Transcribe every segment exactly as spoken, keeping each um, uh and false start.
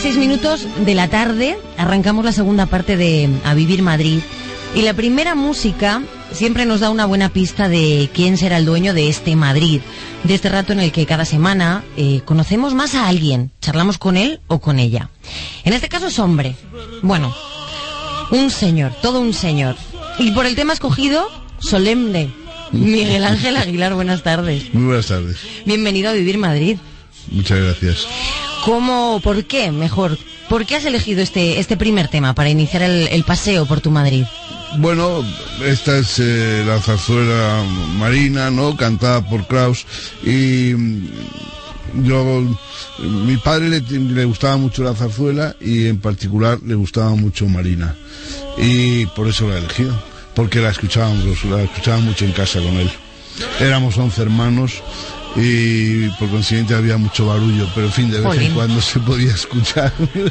seis minutos de la tarde, arrancamos la segunda parte de A Vivir Madrid. Y la primera música siempre nos da una buena pista de quién será el dueño de este Madrid, de este rato en el que cada semana eh, conocemos más a alguien, charlamos con él o con ella. En este caso es hombre, bueno, un señor, todo un señor. Y por el tema escogido, solemne, Miguel Ángel Aguilar, buenas tardes. Muy buenas tardes. Bienvenido a Vivir Madrid. Muchas gracias. ¿Cómo, por qué, mejor, por qué has elegido este, este primer tema para iniciar el, el paseo por tu Madrid? Bueno, esta es eh, la zarzuela Marina, ¿no?, cantada por Kraus, y yo, mi padre le, le gustaba mucho la zarzuela y en particular le gustaba mucho Marina, y por eso la he elegido, porque la escuchábamos, la escuchaba mucho en casa con él. Éramos once hermanos y por consiguiente había mucho barullo, pero en fin, de vez Jolín. en cuando se podía escuchar.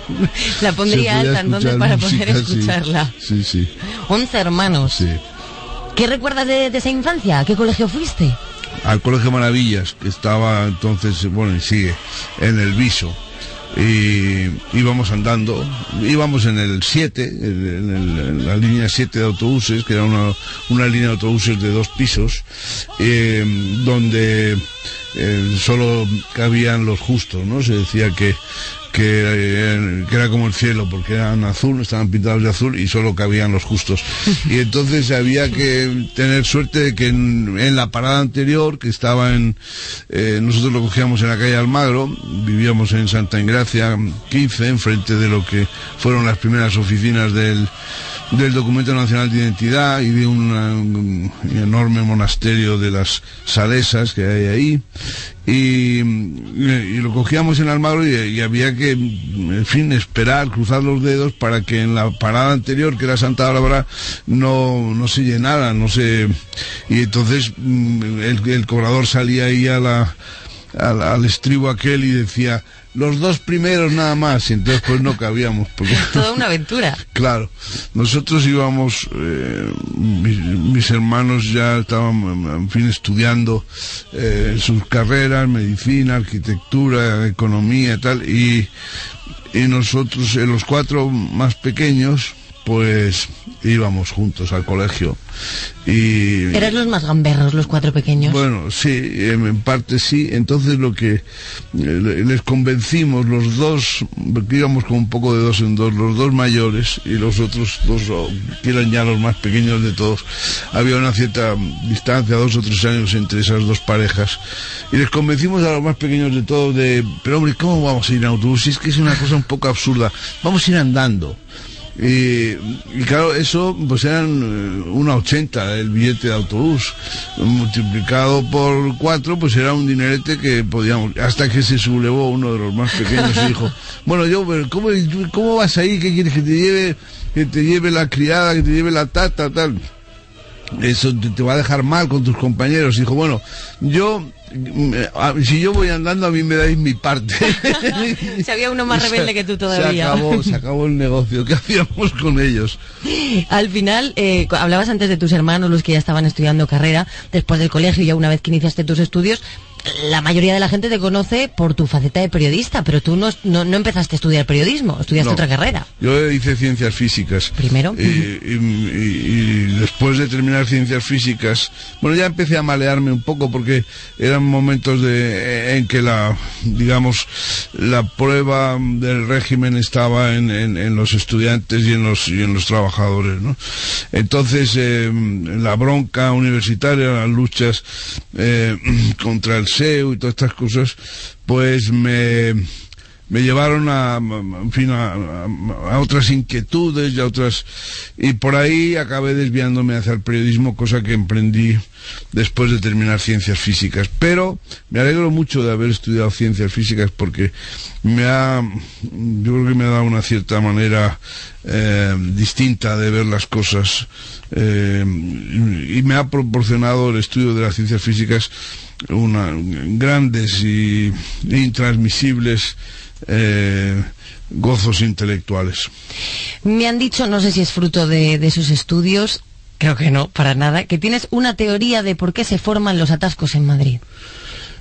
La pondría alta entonces para música, poder escucharla. Sí, sí. Once hermanos. Sí. ¿Qué recuerdas de, de esa infancia? ¿A qué colegio fuiste? Al Colegio Maravillas, que estaba entonces, bueno, y sigue, en el Viso. Y íbamos andando, íbamos en el siete, en, el, en la línea siete de autobuses, que era una, una línea de autobuses de dos pisos, eh, donde eh, solo cabían los justos, ¿no? Se decía que que, eh, que era como el cielo, porque eran azul, estaban pintados de azul y solo cabían los justos. Y entonces había que tener suerte de que en, en la parada anterior, que estaba en, eh, nosotros lo cogíamos en la calle Almagro, vivíamos en Santa Engracia quince, enfrente de lo que fueron las primeras oficinas del del Documento Nacional de Identidad y de una, un enorme monasterio de las Salesas que hay ahí, y, y lo cogíamos en Almagro y, y había que, en fin, esperar, cruzar los dedos para que en la parada anterior, que era Santa Bárbara, no, no se llenara, no se, y entonces el, el cobrador salía ahí a la, al, al estribo aquel y decía: los dos primeros nada más, y entonces pues no cabíamos. Porque... Toda una aventura. Claro, nosotros íbamos, eh, mis, mis hermanos ya estaban, en fin, estudiando eh, sus carreras, medicina, arquitectura, economía y tal, y, y nosotros, eh, los cuatro más pequeños, pues íbamos juntos al colegio. Y ¿eran los más gamberros, los cuatro pequeños? Bueno, sí, en parte sí. Entonces lo que eh, les convencimos, los dos, que íbamos con un poco de dos en dos, los dos mayores y los otros dos, que eran ya los más pequeños de todos, había una cierta distancia, dos o tres años entre esas dos parejas, y les convencimos a los más pequeños de todos de: pero hombre, ¿cómo vamos a ir en autobús? Si es que es una cosa un poco absurda, vamos a ir andando. Y, y claro, eso pues eran una ochenta el billete de autobús, multiplicado por cuatro, pues era un dinerete que podíamos, hasta que se sublevó uno de los más pequeños y dijo: bueno, yo, ¿cómo, cómo vas ahí? ¿Qué quieres? ¿Que te lleve, que te lleve la criada, que te lleve la tata, tal? Eso te, te va a dejar mal con tus compañeros. Dijo: bueno, yo, si yo voy andando, a mí me dais mi parte. Si había uno más rebelde que tú todavía. Se acabó, se acabó el negocio. ¿Qué hacíamos con ellos? Al final, eh, hablabas antes de tus hermanos, los que ya estaban estudiando carrera, después del colegio, ya una vez que iniciaste tus estudios. La mayoría de la gente te conoce por tu faceta de periodista, pero tú no, no, no empezaste a estudiar periodismo, estudiaste no, otra carrera. Yo hice ciencias físicas. Primero. Y, y, y, y después de terminar ciencias físicas, bueno, ya empecé a malearme un poco porque eran momentos de, en que la, digamos, la prueba del régimen estaba en, en, en los estudiantes y en los, y en los trabajadores, ¿no? Entonces, eh, la bronca universitaria, las luchas eh, contra el S E U y todas estas cosas, pues me, me llevaron a, en fin, a, a, a otras inquietudes y a otras, y por ahí acabé desviándome hacia el periodismo, cosa que emprendí después de terminar ciencias físicas. Pero me alegro mucho de haber estudiado ciencias físicas porque me ha, yo creo que me ha dado una cierta manera eh, distinta de ver las cosas, eh, y me ha proporcionado el estudio de las ciencias físicas una, grandes y intransmisibles eh, gozos intelectuales. Me han dicho, no sé si es fruto de, de sus estudios, creo que no, para nada, que tienes una teoría de por qué se forman los atascos en Madrid.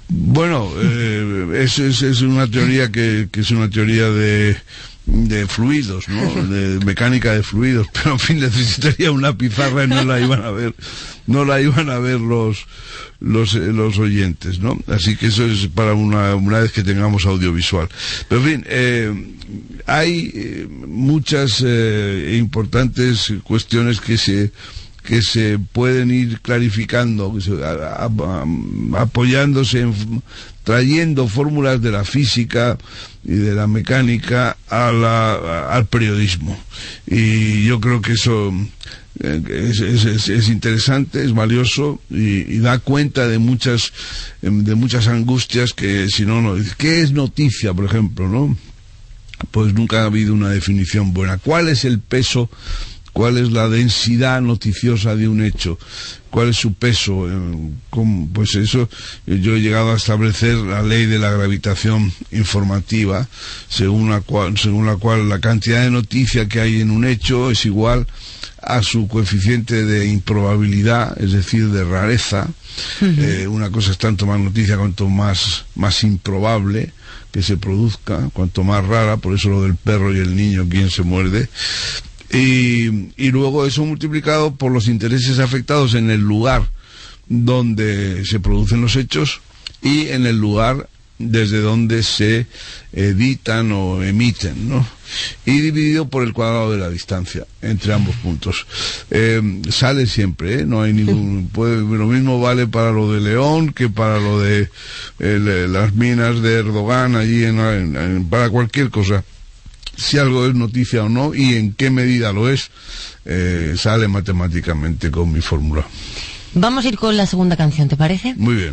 Bueno, eh, es, es, es una teoría que, que es una teoría de de fluidos, ¿no? De mecánica de fluidos, pero en fin, necesitaría una pizarra y no la iban a ver, no la iban a ver los los los oyentes, ¿no? Así que eso es para una una vez que tengamos audiovisual. Pero en fin, eh, hay eh, muchas eh, importantes cuestiones que se que se pueden ir clarificando, que se, a, a, a, apoyándose en, trayendo fórmulas de la física y de la mecánica a la, a, al periodismo. Y yo creo que eso eh, es, es, es interesante, es valioso y, y da cuenta de muchas de muchas angustias que si no, no, ¿qué es noticia, por ejemplo, no? Pues nunca ha habido una definición buena. ¿Cuál es el peso? ¿Cuál es la densidad noticiosa de un hecho? ¿Cuál es su peso? Pues eso, yo he llegado a establecer la ley de la gravitación informativa, según la cual, según la cual la cantidad de noticia que hay en un hecho es igual a su coeficiente de improbabilidad, es decir, de rareza. Uh-huh. Eh, una cosa es tanto más noticia cuanto más, más improbable que se produzca, cuanto más rara, por eso lo del perro y el niño, quién se muerde. Y, y luego eso multiplicado por los intereses afectados en el lugar donde se producen los hechos y en el lugar desde donde se editan o emiten, ¿no? Y dividido por el cuadrado de la distancia entre ambos puntos. Eh, sale siempre, ¿eh? No hay ningún... Puede, lo mismo vale para lo de León que para lo de eh, las minas de Erdogan allí, en, en, en, para cualquier cosa. Si algo es noticia o no y en qué medida lo es, eh, sale matemáticamente con mi fórmula. Vamos a ir con la segunda canción, ¿te parece? Muy bien.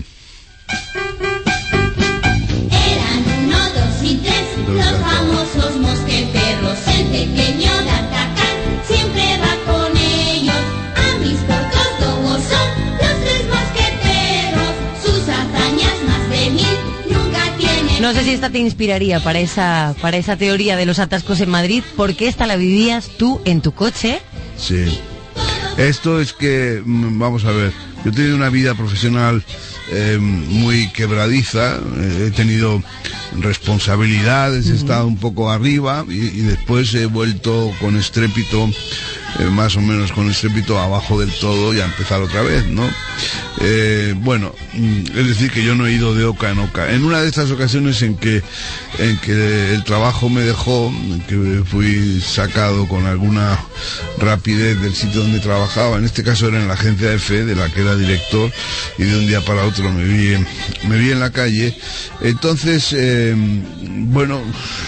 Eran uno, dos y tres, los famosos mosqueperros. El pequeño D'Artagnan siempre va con ellos. A mis cortos lobos son los tres mosqueteros. Sus hazañas más de mil. No sé si esta te inspiraría para esa para esa teoría de los atascos en Madrid, porque esta la vivías tú en tu coche. Sí. Esto es que, vamos a ver, yo he tenido una vida profesional eh, muy quebradiza, eh, he tenido responsabilidades, he estado un poco arriba y, y después he vuelto con estrépito, eh, más o menos con estrépito abajo del todo y a empezar otra vez, ¿no? Eh, bueno, es decir que yo no he ido de oca en oca. En una de estas ocasiones en que en que el trabajo me dejó, en que fui sacado con alguna rapidez del sitio donde trabajaba, en este caso era en la agencia EFE, de la que era director, y de un día para otro me vi en, me vi en la calle. Entonces, eh, bueno,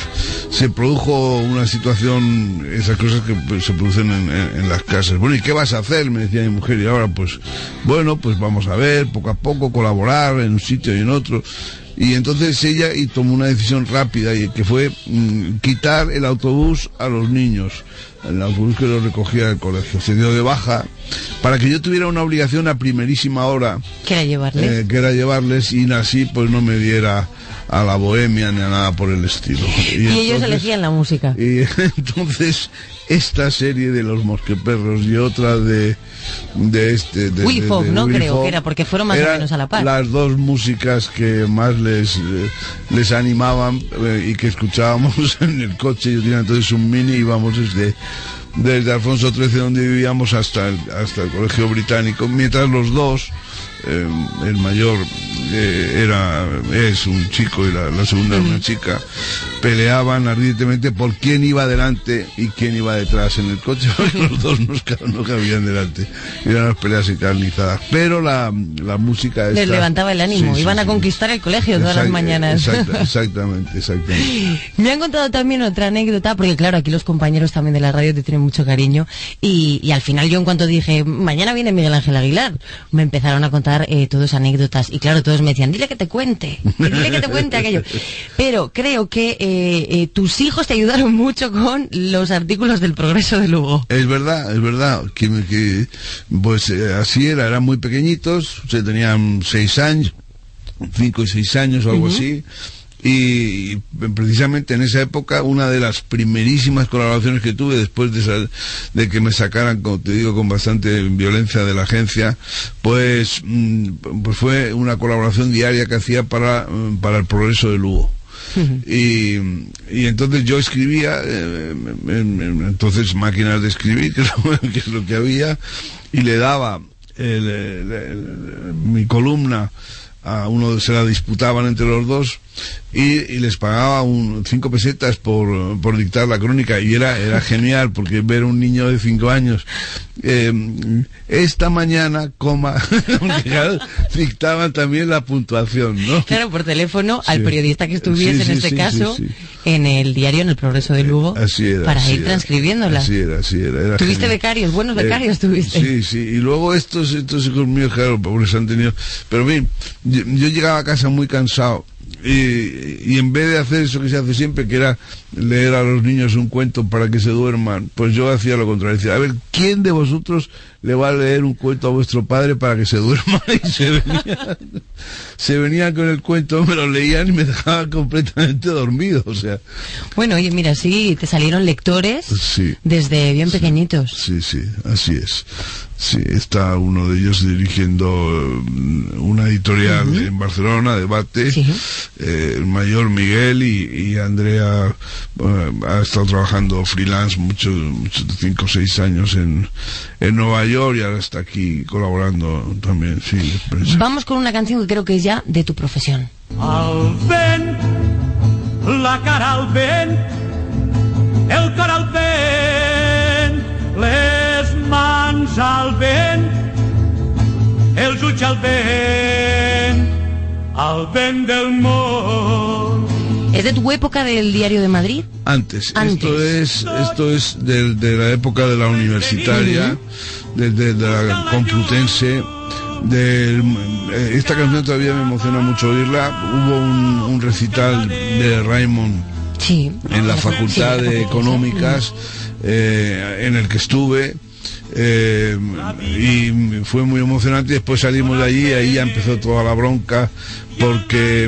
se produjo una situación, esas cosas que pues, se producen en, en, en las casas. Bueno, ¿y qué vas a hacer?, me decía mi mujer, y ahora pues, bueno, pues vamos a ver, poco a poco, colaborar en un sitio y en otro. Y entonces ella y tomó una decisión rápida, y que fue mmm, quitar el autobús a los niños, el autobús que los recogía del colegio. Se dio de baja para que yo tuviera una obligación a primerísima hora, que era llevarles, eh, que era llevarles, y así pues no me diera a la bohemia ni a nada por el estilo. Y, y entonces, ellos elegían la música. Y entonces esta serie de los Mosqueperros y otra de de este de, Willy Fogg, ¿no? Willy Creo Fogg, que era, porque fueron más o menos a la par. Las dos músicas que más les eh, les animaban eh, y que escuchábamos en el coche. Yo tenía entonces un Mini, íbamos desde desde Alfonso trece, donde vivíamos, hasta el, hasta el Colegio Británico, mientras los dos, eh, el mayor eh, era es un chico y la, la segunda era una chica, peleaban ardientemente por quién iba delante y quién iba detrás en el coche, porque los dos no, no cabían delante. Eran las peleas encarnizadas. Pero la, la música esta, les levantaba el ánimo, sí, iban sí, a sí. conquistar el colegio todas Exact, las mañanas. Exacta, exactamente, exactamente. Me han contado también otra anécdota, porque claro, aquí los compañeros también de la radio te tienen mucho cariño, y, y al final yo, en cuanto dije, mañana viene Miguel Ángel Aguilar, me empezaron a contar eh, todas anécdotas, y claro, todos me decían, dile que te cuente, dile que te cuente aquello. Pero creo que eh, eh, tus hijos te ayudaron mucho con los artículos del Progreso de Lugo. Es verdad, es verdad, que, que pues eh, así era, eran muy pequeñitos, se tenían seis años, cinco y seis años o algo uh-huh. así. y, y precisamente en esa época una de las primerísimas colaboraciones que tuve después de, esa, de que me sacaran, como te digo, con bastante violencia de la agencia, pues, pues fue una colaboración diaria que hacía para, para El Progreso de Lugo. Uh-huh. y, y entonces yo escribía eh, en, en, entonces máquinas de escribir, que es, lo, que es lo que había, y le daba el, el, el, mi columna a uno, se la disputaban entre los dos, y, y les pagaba un, cinco pesetas por, por dictar la crónica, y era, era genial, porque ver a un niño de cinco años eh, esta mañana, coma, porque claro, dictaban también la puntuación, ¿no? Claro, por teléfono, sí, al periodista que estuviese, sí, sí, en este sí, caso, sí, sí. en el diario, en El Progreso de Lugo, así era, para así ir era, transcribiéndola. Así era, así era. era ¿Tuviste genial. becarios? ¿Buenos becarios eh, tuviste? Sí, sí, y luego estos, estos hijos míos, claro, pobres han tenido... Pero bien, yo, yo llegaba a casa muy cansado, y, y en vez de hacer eso que se hace siempre, que era leer a los niños un cuento para que se duerman, pues yo hacía lo contrario. Decía, a ver, ¿quién de vosotros le va a leer un cuento a vuestro padre para que se duerma? Y se venían, se venían con el cuento, me lo leían y me dejaban completamente dormido, o sea. Bueno, oye, mira, sí, te salieron lectores, sí, desde bien sí, pequeñitos. Sí, sí, así es. Sí, está uno de ellos dirigiendo una editorial uh-huh. en Barcelona, Debate, sí. eh, el mayor Miguel, y, y Andrea uh, ha estado trabajando freelance muchos, muchos cinco o seis años en, en Nueva York, y ahora está aquí colaborando también, sí. Vamos con una canción que creo que es ya de tu profesión. Al vent, la cara al vent, el cor al vent, les mans al vent, els ulls al vent, al vent del món. ¿Es de tu época del Diario de Madrid? Antes. Antes. Esto es, esto es de, de la época de la universitaria, de, de, de la Complutense. De, esta canción todavía me emociona mucho oírla. Hubo un, un recital de Raymond, sí, en la Facultad sí, de Económicas, eh, en el que estuve. Eh, y fue muy emocionante. Después salimos de allí y ahí ya empezó toda la bronca, porque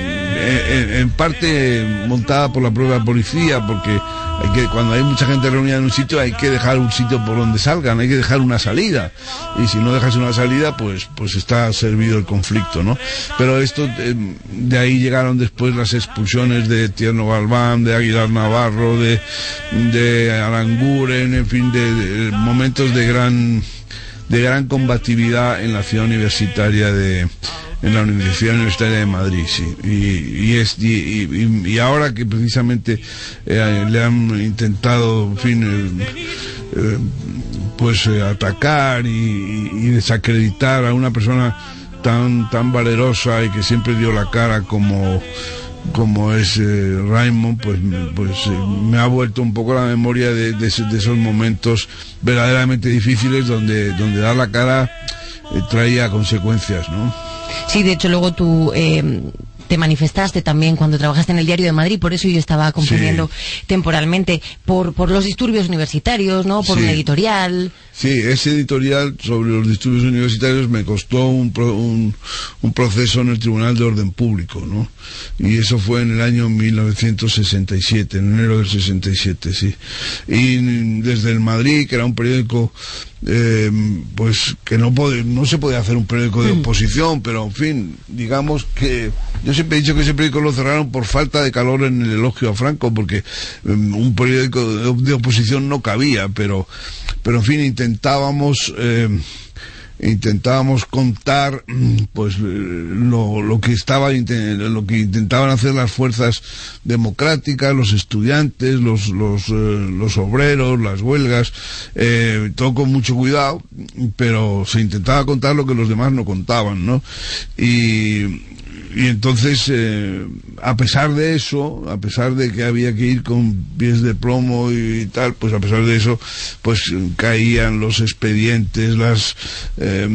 en, en parte montada por la propia policía, porque hay que, cuando hay mucha gente reunida en un sitio, hay que dejar un sitio por donde salgan, hay que dejar una salida, y si no dejas una salida, pues pues está servido el conflicto, ¿no? Pero esto, eh, de ahí llegaron después las expulsiones de Tierno Galván, de Aguilar Navarro, de de Aranguren, en fin, de, de momentos de gran de gran combatividad en la ciudad universitaria de en la Universidad Universitaria de Madrid, sí, y, y es y, y, y ahora que precisamente eh, le han intentado, en fin, eh, eh, pues eh, atacar y, y desacreditar a una persona tan tan valerosa y que siempre dio la cara como como es eh, Raymond, pues, pues eh, me ha vuelto un poco la memoria de, de, de esos momentos verdaderamente difíciles donde donde dar la cara eh, traía consecuencias, ¿no? Sí, de hecho luego tú eh, te manifestaste también cuando trabajaste en el Diario de Madrid, por eso yo estaba confundiendo sí. temporalmente, por, por los disturbios universitarios, ¿no? Por sí. un editorial. Sí, ese editorial sobre los disturbios universitarios me costó un, pro, un, un proceso en el Tribunal de Orden Público, ¿no? Y eso fue en el año mil novecientos sesenta y siete, en enero del sesenta y siete, sí. Y desde el Madrid, que era un periódico, eh, pues que no, pod- no se podía hacer un periódico de oposición, pero en fin, digamos que yo siempre he dicho que ese periódico lo cerraron por falta de calor en el elogio a Franco, porque eh, un periódico de, de oposición no cabía, pero pero en fin, intentábamos eh, intentábamos contar pues lo, lo que estaba lo que intentaban hacer las fuerzas democráticas, los estudiantes, los los, eh, los obreros, las huelgas, eh, todo con mucho cuidado, pero se intentaba contar lo que los demás no contaban, ¿no? Y Y entonces, eh, a pesar de eso, a pesar de que había que ir con pies de plomo y, y tal, pues a pesar de eso, pues caían los expedientes, las eh,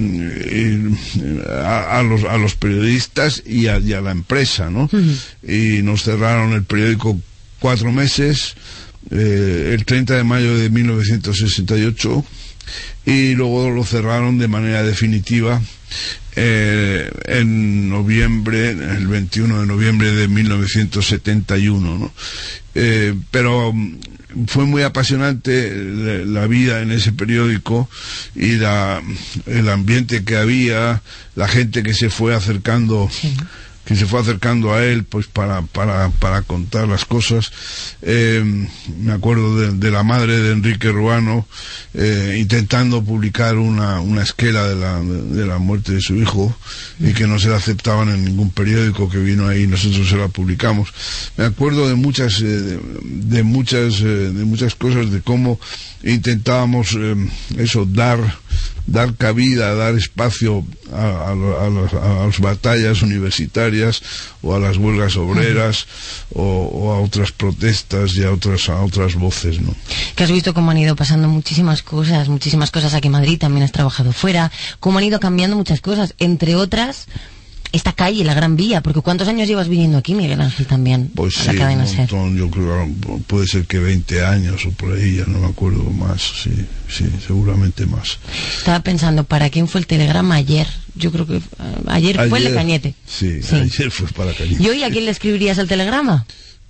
a, a los a los periodistas y a, y a la empresa, ¿no? Uh-huh. Y nos cerraron el periódico cuatro meses, eh, el treinta de mayo de mil novecientos sesenta y ocho, y luego lo cerraron de manera definitiva eh, en noviembre, el veintiuno de noviembre de mil novecientos setenta y uno, ¿no? Eh, pero fue muy apasionante la vida en ese periódico y la, el ambiente que había, la gente que se fue acercando, sí. que se fue acercando a él, pues para para para contar las cosas. Eh, me acuerdo de, de la madre de Enrique Ruano eh, intentando publicar una una esquela de la de la muerte de su hijo y que no se la aceptaban en ningún periódico, que vino ahí y nosotros se la publicamos. Me acuerdo de muchas eh, de, de muchas eh, de muchas cosas, de cómo intentábamos eh, eso, dar dar cabida, dar espacio a, a, a, las, a las batallas universitarias o a las huelgas obreras o, o a otras protestas y a otras a otras voces, ¿no? Que has visto cómo han ido pasando muchísimas cosas, muchísimas cosas aquí en Madrid, también has trabajado fuera, cómo han ido cambiando muchas cosas, entre otras esta calle, la Gran Vía, porque ¿cuántos años llevas viniendo aquí, Miguel Ángel, también? Pues a sí, la cadena un montón, yo creo, puede ser que veinte años o por ahí, ya no me acuerdo más, sí, sí, seguramente más. Estaba pensando, ¿para quién fue el telegrama ayer? Yo creo que uh, ayer, ayer fue el de Cañete. Sí, sí, ayer fue para Cañete. ¿Y hoy a quién le escribirías el telegrama?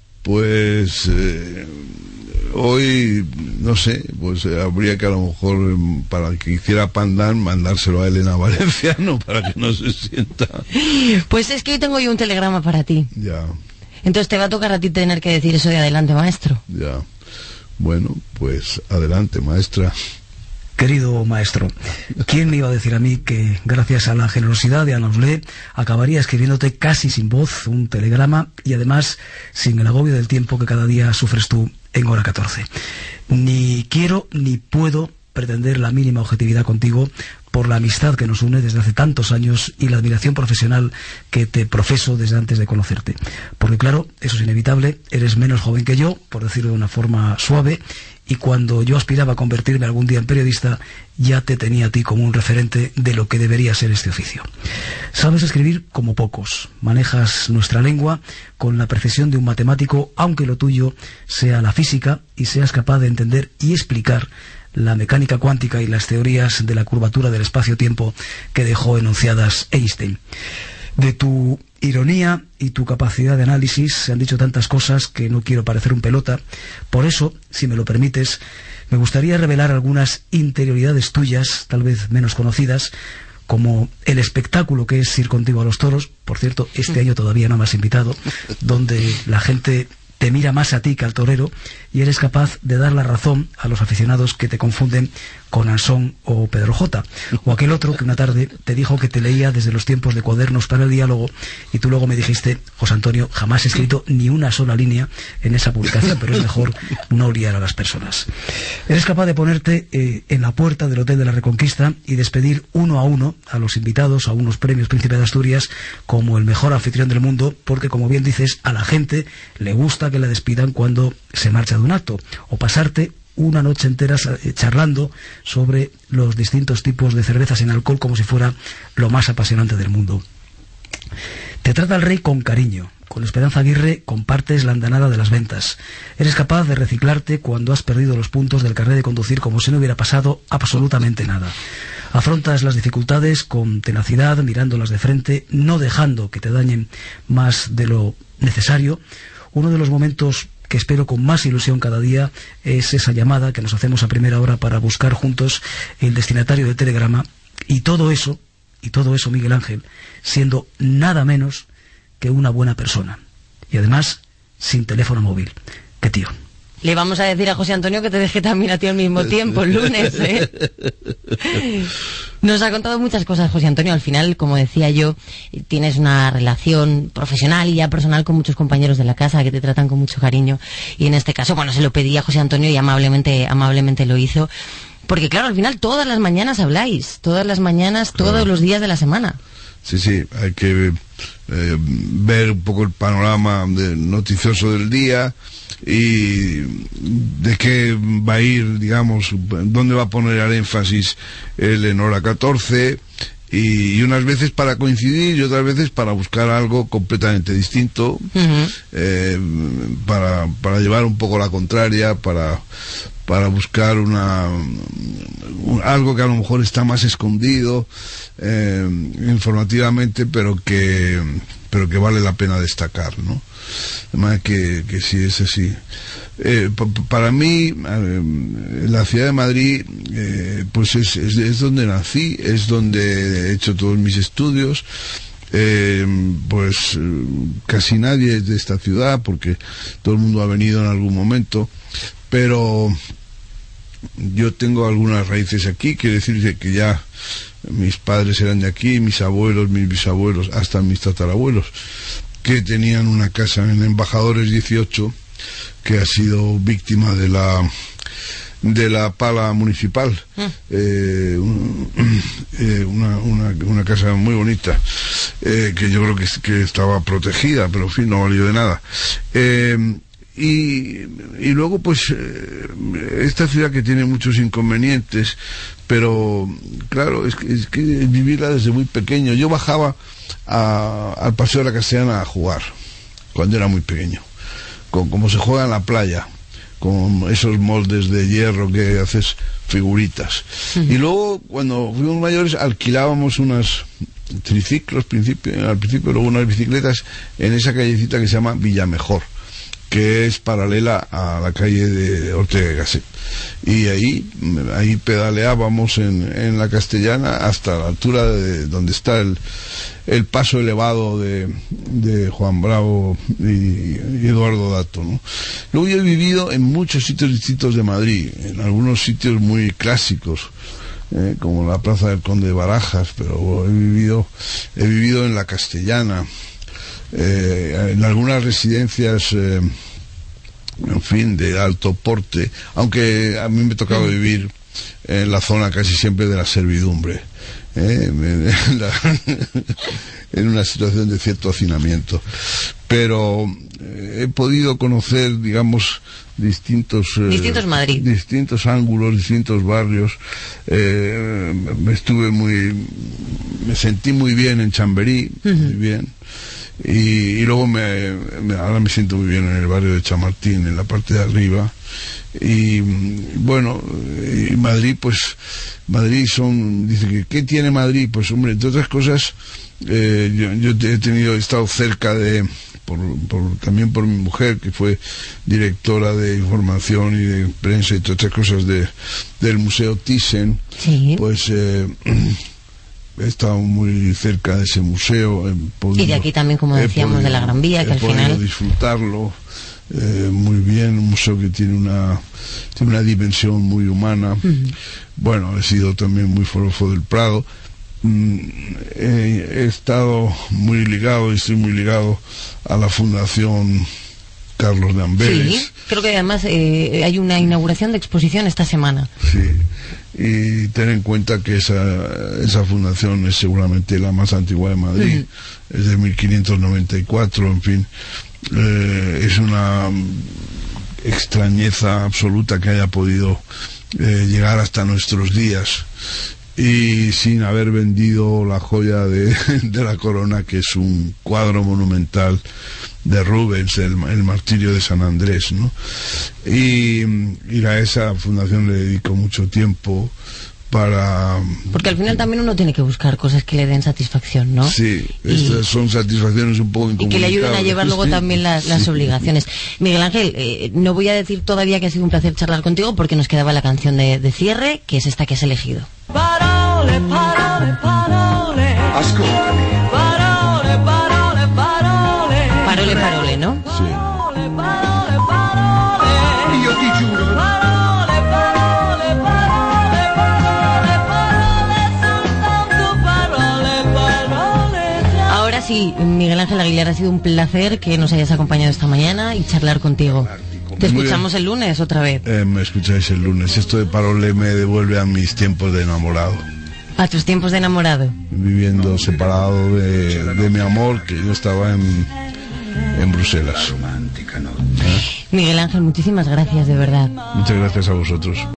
Pues eh, hoy, no sé, pues eh, habría que a lo mejor, eh, para que hiciera Pandán, mandárselo a Elena Valenciano para que no se sienta. Pues es que hoy tengo yo un telegrama para ti. Ya. Entonces te va a tocar a ti tener que decir eso de adelante, maestro. Ya. Bueno, pues adelante, maestra. Querido maestro, ¿quién me iba a decir a mí que gracias a la generosidad de Ana Oslé acabaría escribiéndote casi sin voz un telegrama y además sin el agobio del tiempo que cada día sufres tú en hora catorce? Ni quiero ni puedo pretender la mínima objetividad contigo por la amistad que nos une desde hace tantos años y la admiración profesional que te profeso desde antes de conocerte. Porque claro, eso es inevitable, eres menos joven que yo, por decirlo de una forma suave, y cuando yo aspiraba a convertirme algún día en periodista, ya te tenía a ti como un referente de lo que debería ser este oficio. Sabes escribir como pocos, manejas nuestra lengua con la precisión de un matemático, aunque lo tuyo sea la física y seas capaz de entender y explicar la mecánica cuántica y las teorías de la curvatura del espacio-tiempo que dejó enunciadas Einstein. De tu ironía y tu capacidad de análisis se han dicho tantas cosas que no quiero parecer un pelota. Por eso, si me lo permites, me gustaría revelar algunas interioridades tuyas, tal vez menos conocidas, como el espectáculo que es ir contigo a los toros. Por cierto, este año todavía no me has invitado, donde la gente te mira más a ti que al torero y eres capaz de dar la razón a los aficionados que te confunden con Ansón o Pedro J. O aquel otro que una tarde te dijo que te leía desde los tiempos de Cuadernos para el Diálogo y tú luego me dijiste: José Antonio, jamás he escrito ni una sola línea en esa publicación, pero es mejor no liar a las personas. Eres capaz de ponerte eh, en la puerta del Hotel de la Reconquista y despedir uno a uno a los invitados a unos premios Príncipe de Asturias como el mejor anfitrión del mundo, porque, como bien dices, a la gente le gusta que le despidan cuando se marcha de un acto, o pasarte una noche entera charlando sobre los distintos tipos de cervezas sin alcohol como si fuera lo más apasionante del mundo. Te trata el rey con cariño. Con Esperanza Aguirre compartes la andanada de las ventas. Eres capaz de reciclarte cuando has perdido los puntos del carnet de conducir como si no hubiera pasado absolutamente nada. Afrontas las dificultades con tenacidad, mirándolas de frente, no dejando que te dañen más de lo necesario. Uno de los momentos que espero con más ilusión cada día es esa llamada que nos hacemos a primera hora para buscar juntos el destinatario del telegrama, y todo eso, y todo eso, Miguel Ángel, siendo nada menos que una buena persona, y además sin teléfono móvil. ¡Qué tío! Le vamos a decir a José Antonio que te deje también a ti al mismo tiempo el lunes, ¿eh? Nos ha contado muchas cosas, José Antonio. Al final, como decía yo, tienes una relación profesional y ya personal con muchos compañeros de la casa que te tratan con mucho cariño. Y en este caso, bueno, se lo pedí a José Antonio y amablemente, amablemente lo hizo. Porque claro, al final todas las mañanas habláis, todas las mañanas, todos claro. los días de la semana. Sí, sí, hay que eh, ver un poco el panorama de, noticioso del día y de qué va a ir, digamos, dónde va a poner el énfasis él en hora catorce, y, y unas veces para coincidir y otras veces para buscar algo completamente distinto, uh-huh. eh, para, para llevar un poco la contraria, para para buscar una un, algo que a lo mejor está más escondido eh, informativamente, pero que pero que vale la pena destacar, ¿no? Además que, que sí es así. Eh, para mí, eh, la ciudad de Madrid, eh, pues es, es, es donde nací, es donde he hecho todos mis estudios. Eh, pues casi nadie es de esta ciudad, porque todo el mundo ha venido en algún momento, pero yo tengo algunas raíces aquí. Quiere decir que ya mis padres eran de aquí, mis abuelos, mis bisabuelos, hasta mis tatarabuelos, que tenían una casa en Embajadores dieciocho, que ha sido víctima de la de la pala municipal. mm. eh, un, eh, una, una, una casa muy bonita, eh, que yo creo que, que estaba protegida, pero en fin, no valió de nada. eh, y, y luego pues eh, esta ciudad que tiene muchos inconvenientes, pero claro, es que, es que vivirla desde muy pequeño. Yo bajaba a, al Paseo de la Castellana a jugar cuando era muy pequeño, con, como se juega en la playa, con esos moldes de hierro que haces figuritas. Uh-huh. Y luego, cuando fuimos mayores, alquilábamos unas triciclos principio, al principio, luego unas bicicletas en esa callecita que se llama Villamejor, que es paralela a la calle de Ortega y Gasset. Y ahí, ahí pedaleábamos en, en la Castellana hasta la altura de donde está el, el paso elevado de, de Juan Bravo y, y Eduardo Dato, ¿no? Luego yo he vivido en muchos sitios distintos de Madrid, en algunos sitios muy clásicos, eh, como la Plaza del Conde de Barajas, pero he vivido, he vivido en la Castellana, eh, en algunas residencias, eh, en fin, de alto porte, aunque a mí me tocaba vivir en la zona casi siempre de la servidumbre, eh, en, la, en una situación de cierto hacinamiento, pero eh, he podido conocer, digamos, distintos eh, distintos Madrid, distintos ángulos, distintos barrios. eh, me estuve muy me sentí muy bien en Chamberí, uh-huh. muy bien. Y, y luego me, me, ahora me siento muy bien en el barrio de Chamartín, en la parte de arriba. Y bueno, y Madrid, pues Madrid son, dice que ¿qué tiene Madrid? Pues hombre, entre otras cosas, eh, yo, yo he tenido, he estado cerca de, por, por, también por mi mujer, que fue directora de información y de prensa y todas otras cosas de, del Museo Thyssen. Sí. Pues eh, he estado muy cerca de ese museo. He podido, y de aquí también, como decíamos, podido, de la Gran Vía, que al final... He podido disfrutarlo eh, muy bien, un museo que tiene una tiene una dimensión muy humana. Uh-huh. Bueno, he sido también muy forofo del Prado. Mm, he, he estado muy ligado, y estoy muy ligado a la Fundación Carlos de Amberes. Sí, creo que además eh, hay una inauguración de exposición esta semana. Sí. Y ten en cuenta que esa, esa fundación es seguramente la más antigua de Madrid, uh-huh. es de mil quinientos noventa y cuatro, en fin, eh, es una extrañeza absoluta que haya podido eh, llegar hasta nuestros días y sin haber vendido la joya de, de la corona, que es un cuadro monumental de Rubens, el, el martirio de San Andrés, ¿no? Y, y a esa fundación le dedico mucho tiempo para... Porque al final también uno tiene que buscar cosas que le den satisfacción, ¿no? Sí, estas y, son satisfacciones un poco incomunicables. Y que le ayuden a llevar luego sí, también las, las sí. obligaciones. Miguel Ángel, eh, no voy a decir todavía que ha sido un placer charlar contigo, porque nos quedaba la canción de, de cierre, que es esta que has elegido. Parole, parole, parole. Ascoltami. Parole, parole, parole. Parole, parole, ¿no? Sí. Parole, parole, parole. Io ti giuro. Parole, parole, parole, parole, parole, soltanto parole, parole. Ahora sí, Miguel Ángel Aguilar, ha sido un placer que nos hayas acompañado esta mañana y charlar contigo. Te escuchamos el lunes otra vez. Eh, me escucháis el lunes. Esto de Parole me devuelve a mis tiempos de enamorado. ¿A tus tiempos de enamorado? Viviendo separado de, de mi amor, que yo estaba en, en Bruselas. Miguel Ángel, muchísimas gracias, de verdad. Muchas gracias a vosotros.